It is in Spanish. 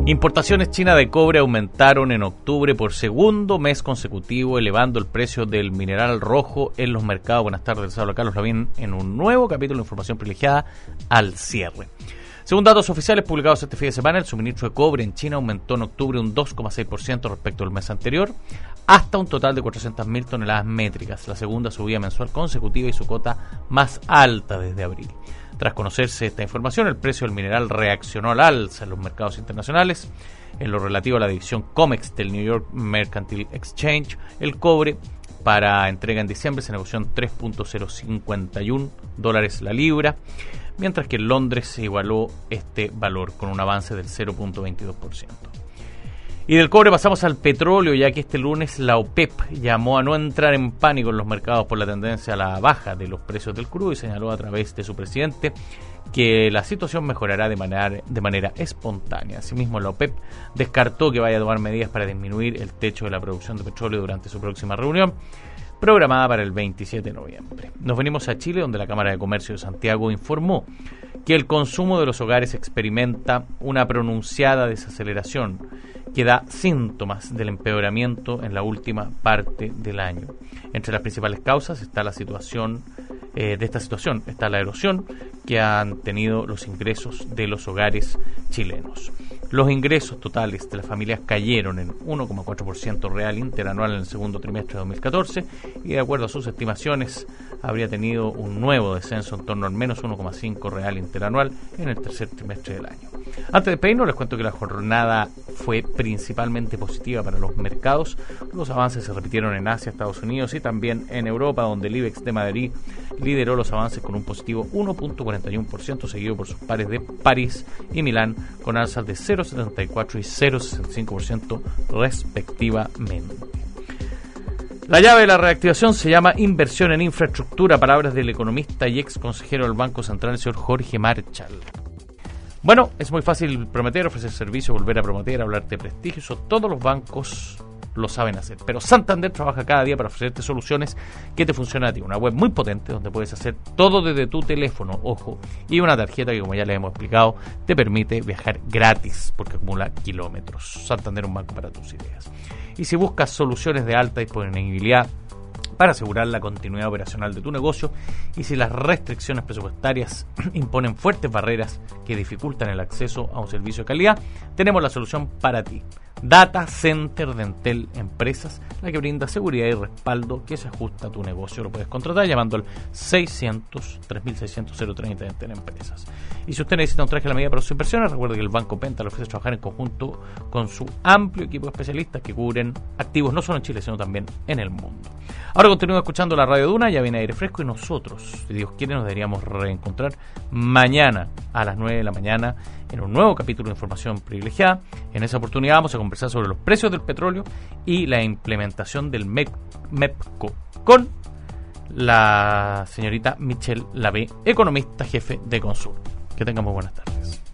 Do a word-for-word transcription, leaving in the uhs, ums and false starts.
Importaciones chinas de cobre aumentaron en octubre por segundo mes consecutivo, elevando el precio del mineral rojo en los mercados. Buenas tardes, les habla Carlos Lavín en un nuevo capítulo de Información Privilegiada al cierre. Según datos oficiales publicados este fin de semana, el suministro de cobre en China aumentó en octubre un dos coma seis por ciento respecto al mes anterior, hasta un total de cuatrocientas mil toneladas métricas, la segunda subida mensual consecutiva y su cota más alta desde abril. Tras conocerse esta información, el precio del mineral reaccionó al alza en los mercados internacionales. En lo relativo a la división COMEX del New York Mercantile Exchange, el cobre para entrega en diciembre se negoció en tres punto cero cincuenta y uno dólares la libra, mientras que en Londres se igualó este valor con un avance del cero punto veintidós por ciento. Y del cobre pasamos al petróleo, ya que este lunes la OPEP llamó a no entrar en pánico en los mercados por la tendencia a la baja de los precios del crudo y señaló a través de su presidente que la situación mejorará de manera, de manera espontánea. Asimismo, la OPEP descartó que vaya a tomar medidas para disminuir el techo de la producción de petróleo durante su próxima reunión, programada para el veintisiete de noviembre. Nos venimos a Chile, donde la Cámara de Comercio de Santiago informó que el consumo de los hogares experimenta una pronunciada desaceleración que da síntomas del empeoramiento en la última parte del año. Entre las principales causas está la situación eh, de esta situación está la erosión que han tenido los ingresos de los hogares chilenos. Los ingresos totales de las familias cayeron en uno coma cuatro por ciento real interanual en el segundo trimestre de dos mil catorce y de acuerdo a sus estimaciones habría tenido un nuevo descenso en torno al menos uno coma cinco por ciento real interanual en el tercer trimestre del año. Antes de peino les cuento que la jornada fue principalmente positiva para los mercados. Los avances se repitieron en Asia, Estados Unidos y también en Europa, donde el IBEX de Madrid lideró los avances con un positivo uno punto cuarenta y uno por ciento, seguido por sus pares de París y Milán con alzas de cero punto setenta y cuatro y cero punto sesenta y cinco por ciento respectivamente. La llave de la reactivación se llama inversión en infraestructura, palabras del economista y ex consejero del Banco Central, el señor Jorge Marchal. Bueno, es muy fácil prometer, ofrecer servicios, volver a prometer, hablarte de prestigio, eso todos los bancos lo saben hacer, pero Santander trabaja cada día para ofrecerte soluciones que te funcionan a ti. Una web muy potente donde puedes hacer todo desde tu teléfono, ojo, y una tarjeta que, como ya les hemos explicado, te permite viajar gratis porque acumula kilómetros. Santander, un banco para tus ideas. Y si buscas soluciones de alta disponibilidad para asegurar la continuidad operacional de tu negocio, y si las restricciones presupuestarias imponen fuertes barreras que dificultan el acceso a un servicio de calidad, tenemos la solución para ti. Data Center de Entel Empresas, la que brinda seguridad y respaldo que se ajusta a tu negocio. Lo puedes contratar llamando al seiscientos, tres mil seiscientos, cero treinta de Entel Empresas. Y si usted necesita un traje a la medida para sus inversiones, recuerde que el Banco Penta le ofrece trabajar en conjunto con su amplio equipo de especialistas que cubren activos no solo en Chile, sino también en el mundo. Ahora continúa escuchando la Radio Duna, ya viene aire fresco y nosotros, si Dios quiere, nos deberíamos reencontrar mañana a las nueve de la mañana en un nuevo capítulo de Información Privilegiada. En esa oportunidad vamos a conversar sobre los precios del petróleo y la implementación del MEPCO con la señorita Michelle Lavé, economista jefe de Consul. Que tengamos buenas tardes.